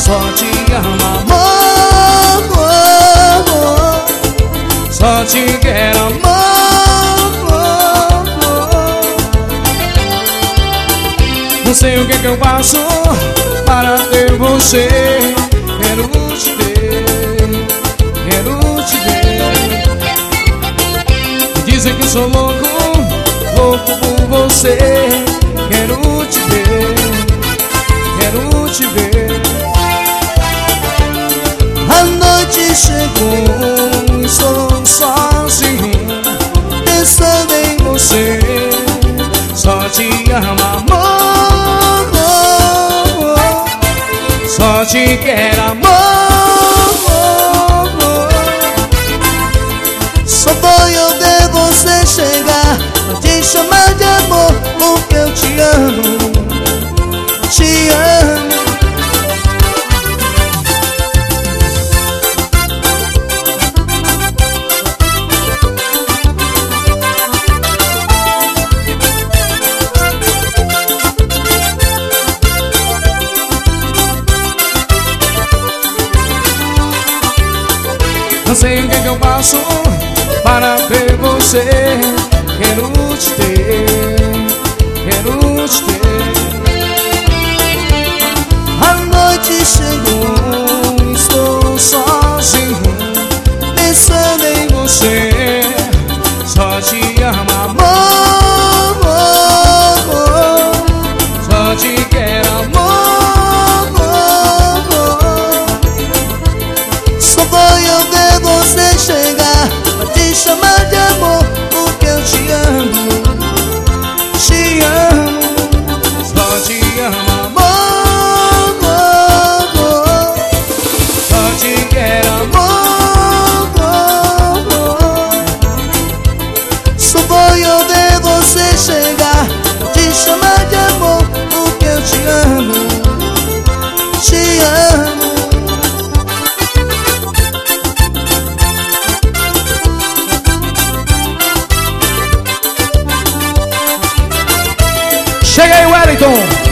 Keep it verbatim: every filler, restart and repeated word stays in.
só te amo, amor. Só te quero, amor. Não sei o que que eu faço para ter você. Quero te ver, quero te ver. Dizem que eu sou louco, louco por você. Quero te ver, quero te ver. A noite chegou, estou sozinho, pensando em você. Só te amo, amor. Só te quero, amor. Só foi eu ver você chegar pra te chamar de amor, porque eu te amo, te amo. Não sei o que que eu faço para ver você. Quero te ter, quero te ter. A noite chegou, estou sozinho, pensando em você. Só te amo, amor. Só te quero, amor. Só foi eu ver você chegar pra te chamar de amor, porque eu te amo, te amo. Só te amo, amor. Só te quero, amor. Só foi eu ver você chegar pra te chamar de amor, porque eu te amo, te amo. Chega aí, Wellington.